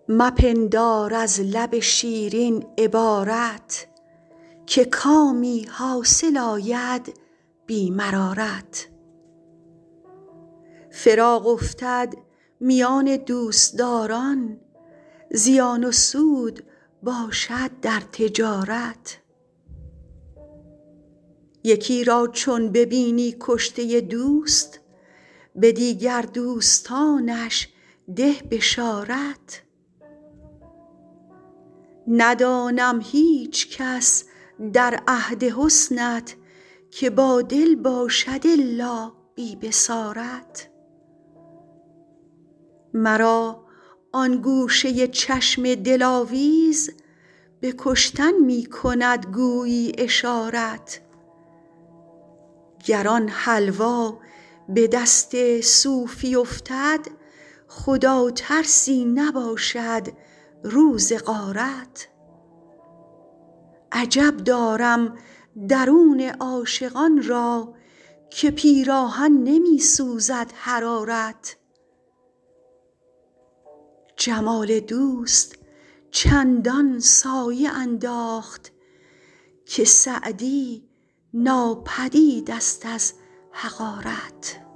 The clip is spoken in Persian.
مپندار از لب شیرین عبارت که کامی حاصل آید بی مرارت. فراق افتد میان دوستداران، زیان و سود باشد در تجارت. یکی را چون ببینی کشته دوست، به دیگر دوستانش ده بشارت. ندانم هیچ کس در عهد حسنت، که با دل باشد الا بی بصارت. مرا آن گوشه چشم دلاویز، به کشتن می کند گویی اشارت. گر آن حلوا به دست صوفی افتد، خدا ترسی نباشد روز غارت. عجب دارم درون عاشقان را، که پیراهن نمی سوزد حرارت. جمال دوست چندان سایه انداخت، که سعدی ناپدید است از حقارت.